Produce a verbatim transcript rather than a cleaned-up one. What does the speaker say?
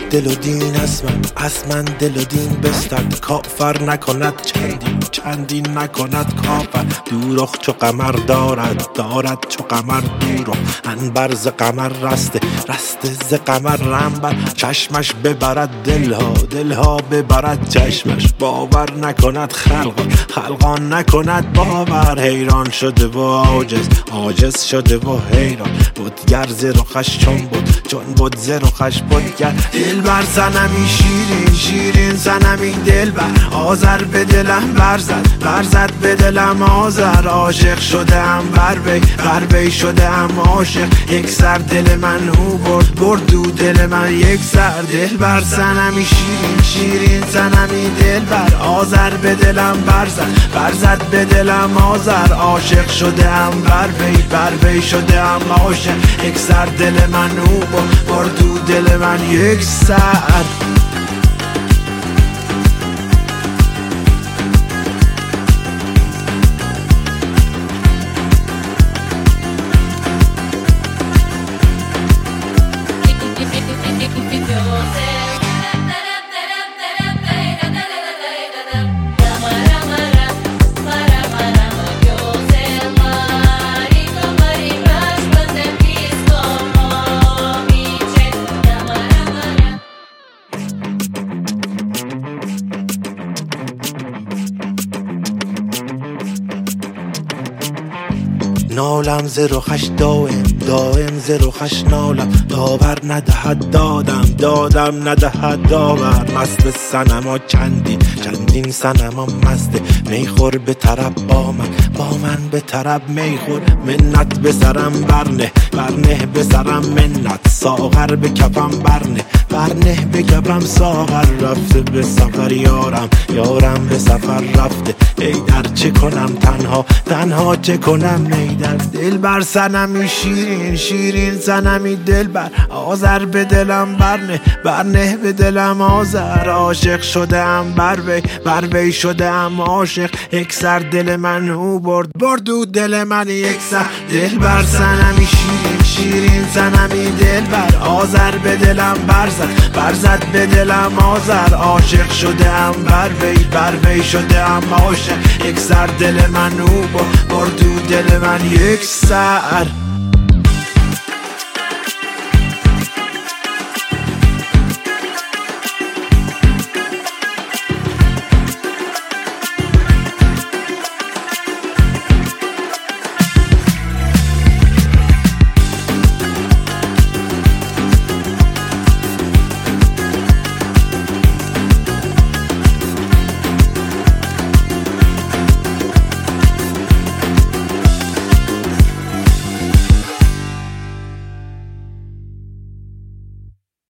دل و دین از من، از من دل و دین بستد. کافر نکند چندین، چندین نکند کافر. دوروخ چو قمر دارد، دارد چو قمر دوروخ. انبر ز قمر رسته، رسته ز قمر رنبر. چشمش ببرد دلها، دلها ببرد چشمش. باور نکند خلقان، خلقان نکند باور. حیران شده و عاجز، عاجز شده و حیران. بتگر ز رخش چون بود، چون بود ز رخش بتگر. دلبر صنمی شیرین، شیرین صنمی دلبر. آذر به دلم برزد، برزد به دلم آذر. عاشق شده ام بر وی، بر وی شده ام عاشق. یک سر دل من او برد، برد او دل من یک سر. دلبر صنمی شیرین، شیرین صنمی دلبر. آذر به دلم برزد، برزد به دلم آذر. عاشق شده ام بر وی، بر وی شده ام عاشق. یک سر دل من او برد، برد او دل من یک سر. نالم ز رخش دائم، دائم ز رخش نالم. داور ندهد دادم، دادم ندهد داور. مست صنما چندین، چندین صنما مسته. میخور به طرب با من، با من به طرب میخور. منت به سرم برنه، برنه به سرم منت. ساغر به کفم برنه، برنه به کفم ساغر. رفته به سفر یارم، یارم به سفر رفته. ای در چه کنم تنها، تنها چه کنم ای در. دلبر صنمی شیرین، شیرین صنمی دلبر. آذر به دلم برنه، برنه به دلم آذر. عاشق شده ام بر وی، بر وی شده ام عاشق. یک سر دل من او برد، برد او دل من یک سر. دلبر صنمی شیرین، شیرین صنمی دلبر. آذر به دلم برزد، برزد به دلم آذر. عاشق شده ام بر وی، بر وی شده ام عاشق. یک سر دل من او برد، برد او دل من یک سر.